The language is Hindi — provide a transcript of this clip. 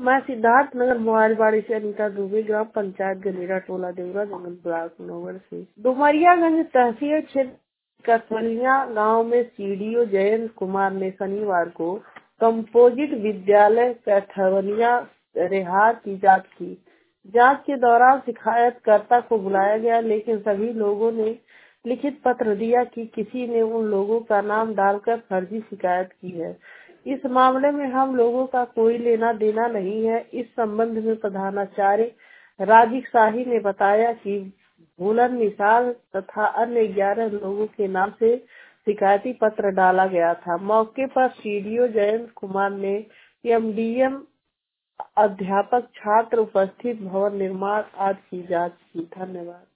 मैं सिद्धार्थ नगर मोबाइलबाड़ी से अनीता दुबे, ग्राम पंचायत गनेरा, टोला देवरा, जंगल ब्लॉक नगर से। डुमरियागंज तहसील क्षेत्र कसवलिया गांव में सीडीओ जयंत कुमार ने शनिवार को कंपोजिट विद्यालय कैथवलिया रेहार की जांच की। जांच के दौरान शिकायतकर्ता को बुलाया गया, लेकिन सभी लोगों ने लिखित पत्र दिया कि किसी ने उन लोगों का नाम डालकर फर्जी शिकायत की है। इस मामले में हम लोगों का कोई लेना देना नहीं है। इस संबंध में प्रधानाचार्य राजीव शाही ने बताया कि भूलन निसार तथा अन्य 11 लोगों के नाम से शिकायती पत्र डाला गया था। मौके पर सीडीओ जयंत कुमार ने एमडीएम, अध्यापक, छात्र उपस्थित भवन निर्माण आदि की जांच की। धन्यवाद।